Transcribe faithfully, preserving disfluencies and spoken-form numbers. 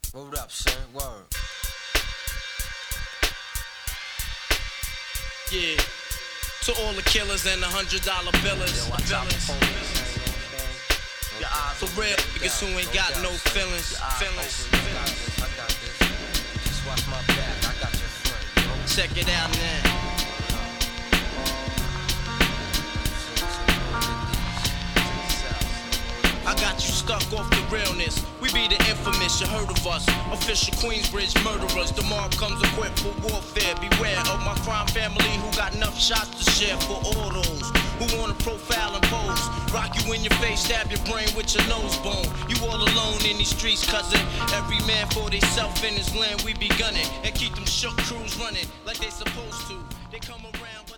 Word up, son. Word. Yeah. To all the killers and the hundred dollar billers. Yo, watch out for police. For real, niggas who ain't got no feelings. Feelings. I got this. Just watch my back. I got your front. You know? Check it out now. I got you stuck off the realness. We be the infamous, you heard of us. Official Queensbridge murderers. The mob comes equipped for warfare. Beware of my crime family who got enough shots to share for all those who wanna profile and pose. Rock you in your face, stab your brain with your nose bone. You all alone in these streets, cousin. Every man for theyself in his land, we be gunning. And keep them shook crews running like they supposed to. They come around, but